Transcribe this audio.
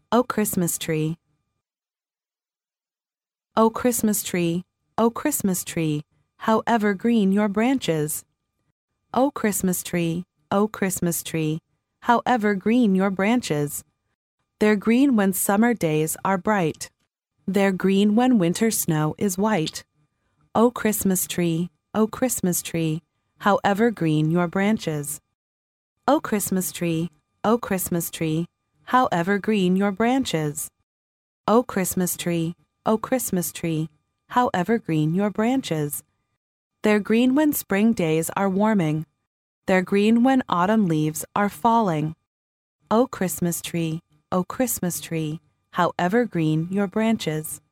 O Christmas tree. O Christmas tree, O Christmas tree, how evergreen your branches. O Christmas tree, O Christmas tree, how evergreen your branches. They're green when summer days are bright. They're green when winter snow is white. O Christmas tree, O Christmas tree, how evergreen your branches. O Christmas tree, O Christmas tree, how evergreen your branches. O Christmas tree, O Christmas tree, how evergreen your branches. They're green when spring days are warming. They're green when autumn leaves are falling. O Christmas tree, O Christmas tree, how evergreen your branches.